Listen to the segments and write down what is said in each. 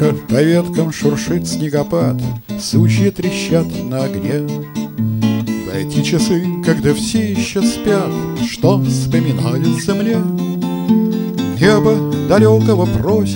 Тихо по веткам шуршит снегопад, сучья трещат на огне. В эти часы, когда все еще спят, что вспоминается мне? Небо далекого просит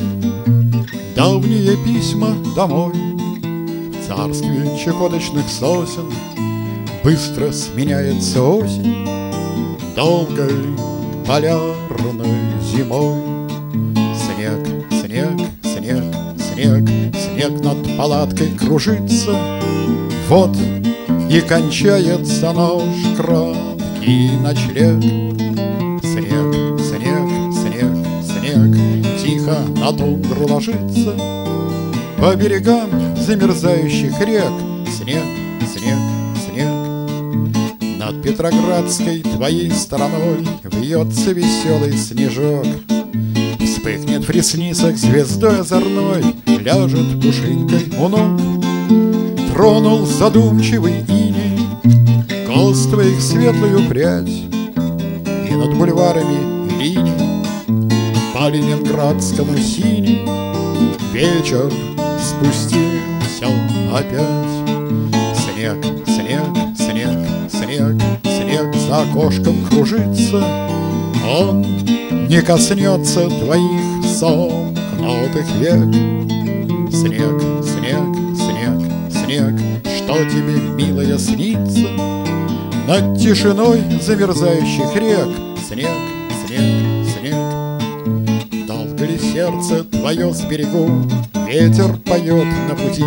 давние письма домой. В царстве чахоточных сосен быстро сменяется осень долгой полярной зимой. Снег, снег, снег, снег, снег над палаткой кружится. Вот и кончается наш краткий ночлег. Снег, снег, снег, снег тихо на тундру ложится. По берегам замерзающих рек снег, снег, снег. Над Петроградской твоей стороной вьется веселый снежок. Вспыхнет в ресницах звездой озорной, ляжет пушинкой у ног. Тронул задумчивый иней кос твоих светлую прядь, и над бульварами линий по ленинградскому синий вечер спустился опять. Снег, снег, снег, снег, снег за окошком кружится. Он не коснется твоих сомкнутых век. Снег, снег, снег, снег, что тебе, милая, снится над тишиной замерзающих рек? Снег, снег, снег. Долго ли сердце твое с берегу ветер поет на пути?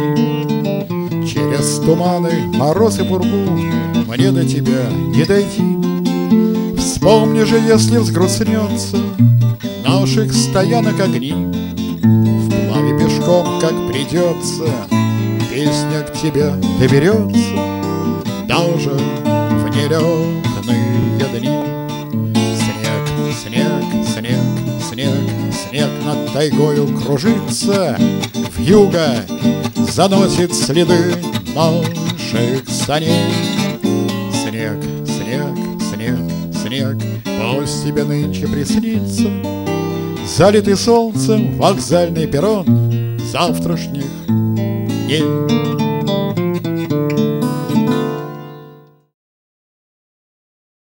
Через туманы, мороз и пургу мне до тебя не дойти. Вспомни же, если взгрустнется наших стоянок огни, вплаве пешком, как придется, песня к тебе доберется даже в нелетные дни. Снег, снег, снег, снег, снег над тайгою кружится. Вьюга заносит следы наших саней. Снег, снег, снег, снег, пусть тебе нынче приснится залитый солнцем вокзальный перрон завтрашних дней.